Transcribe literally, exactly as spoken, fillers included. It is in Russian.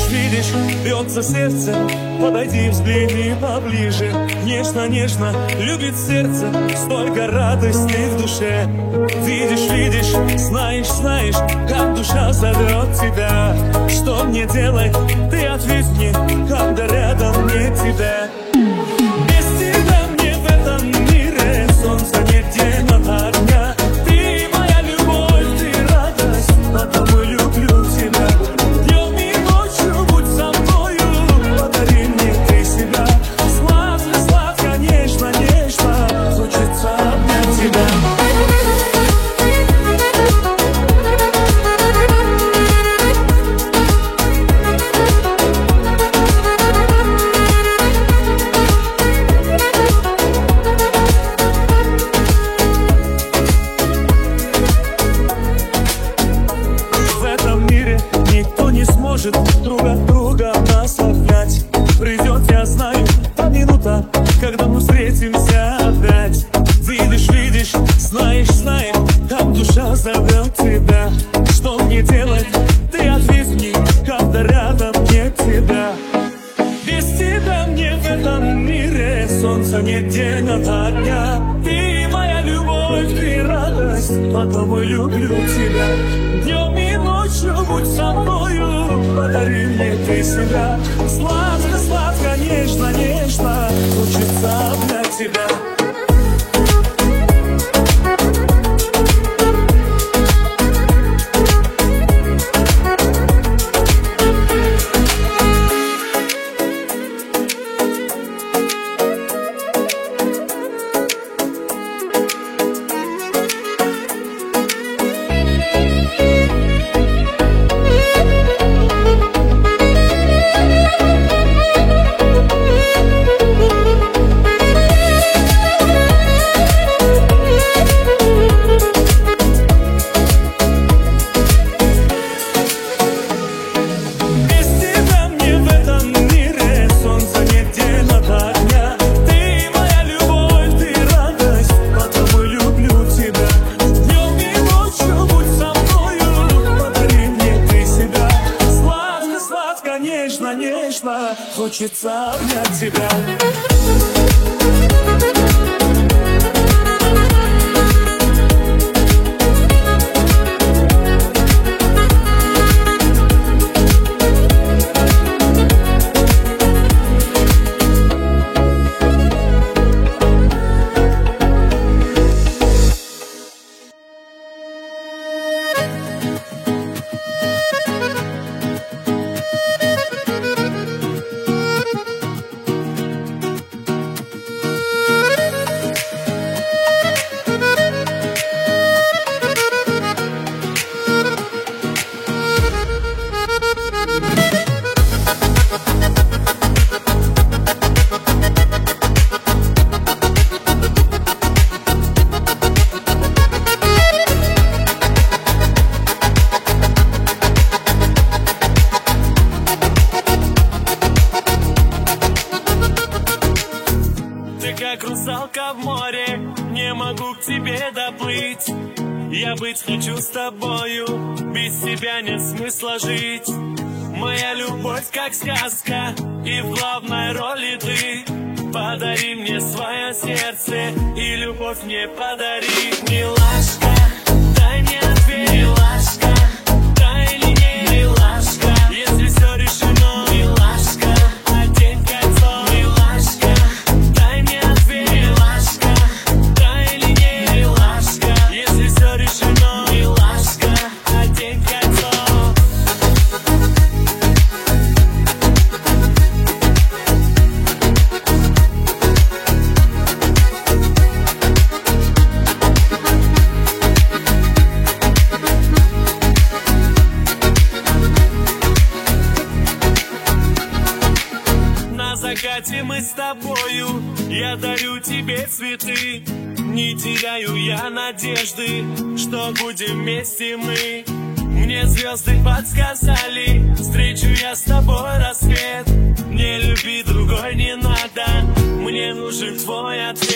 Видишь, видишь, бьется сердце, подойди, взгляни поближе. Нежно, нежно любит сердце, столько радости в душе. Видишь, видишь, знаешь, знаешь, как душа зовет тебя. Что мне делать, ты ответь мне, когда рядом нет тебя. Без тебя мне в этом мире солнца нет, день от огня. Ты моя любовь, ты радость, потому люблю тебя. Днем и ночью будь со мною, подари мне ты себя. Сладко, сладко, нежно, нежно, хочется обнять тебя. Друг от друга наслаждать. Придет, я знаю, та минута, когда мы встретимся опять. Видишь, видишь, знаешь, знаешь, как душа зовет тебя. Что мне делать, ты ответь мне, когда рядом нет тебя. Без тебя мне в этом мире солнца нет, день от огня. Ты моя любовь, ты радость, потому люблю тебя. Днем и ночью будь со мною, подари мне ты себя. Сладко, сладко, нежно, нежно, хочется обнять тебя. Нежно, нежно, хочется обнять тебя. Как русалка в море, не могу к тебе доплыть. Я быть хочу с тобою, без тебя нет смысла жить. Моя любовь как сказка, и в главной роли ты. Подари мне свое сердце, и любовь мне подари. Милашка, дай мне ответ. Милашка, дай или не милашка. Если все решено, милашка, одень кольцо. Милашка, дай мне ответ. Милашка, дай или не милашка. Если все решено, милашка, одень кольцо. На закате мы с тобою, я дарю тебе цветы. Не теряю я надежды, что будем вместе мы. Мне звезды подсказали, встречу я с тобой рассвет. Мне любви другой не надо, мне нужен твой ответ.